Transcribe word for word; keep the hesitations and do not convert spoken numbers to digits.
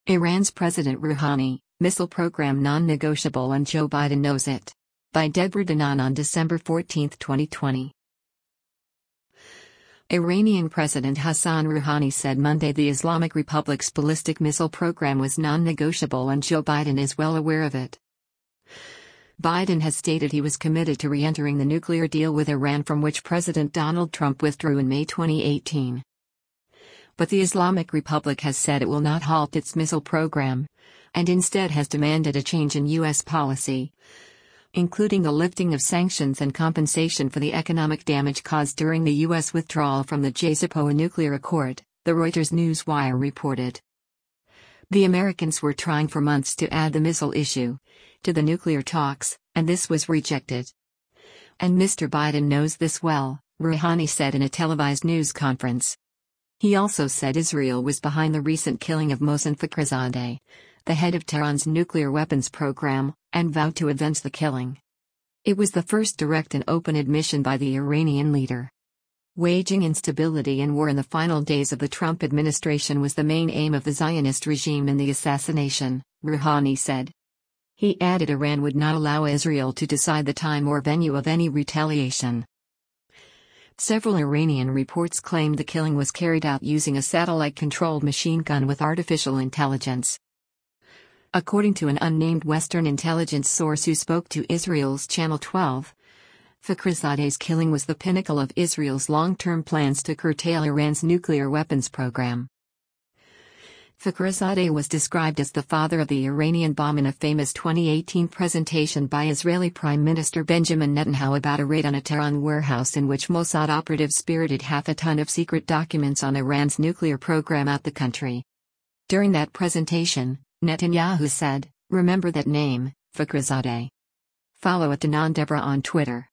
Iran's President Rouhani, missile program non-negotiable and Joe Biden knows it. By Deborah Danan on December fourteenth, twenty twenty. Iranian President Hassan Rouhani said Monday the Islamic Republic's ballistic missile program was non-negotiable and Joe Biden is well aware of it. Biden has stated he was committed to re-entering the nuclear deal with Iran from which President Donald Trump withdrew in May twenty eighteen. But the Islamic Republic has said it will not halt its missile program, and instead has demanded a change in U S policy, including the lifting of sanctions and compensation for the economic damage caused during the U S withdrawal from the J C P O A nuclear accord, the Reuters news wire reported. The Americans were trying for months to add the missile issue to the nuclear talks, and this was rejected. And Mister Biden knows this well, Rouhani said in a televised news conference. He also said Israel was behind the recent killing of Mohsen Fakhrizadeh, the head of Tehran's nuclear weapons program, and vowed to avenge the killing. It was the first direct and open admission by the Iranian leader. Waging instability and war in the final days of the Trump administration was the main aim of the Zionist regime in the assassination, Rouhani said. He added Iran would not allow Israel to decide the time or venue of any retaliation. Several Iranian reports claimed the killing was carried out using a satellite-controlled machine gun with artificial intelligence. According to an unnamed Western intelligence source who spoke to Israel's Channel twelve, Fakhrizadeh's killing was the pinnacle of Israel's long-term plans to curtail Iran's nuclear weapons program. Fakhrizadeh was described as the father of the Iranian bomb in a famous twenty eighteen presentation by Israeli Prime Minister Benjamin Netanyahu about a raid on a Tehran warehouse in which Mossad operatives spirited half a ton of secret documents on Iran's nuclear program out the country. During that presentation, Netanyahu said, "Remember that name, Fakhrizadeh." Follow at Danan Deborah on Twitter.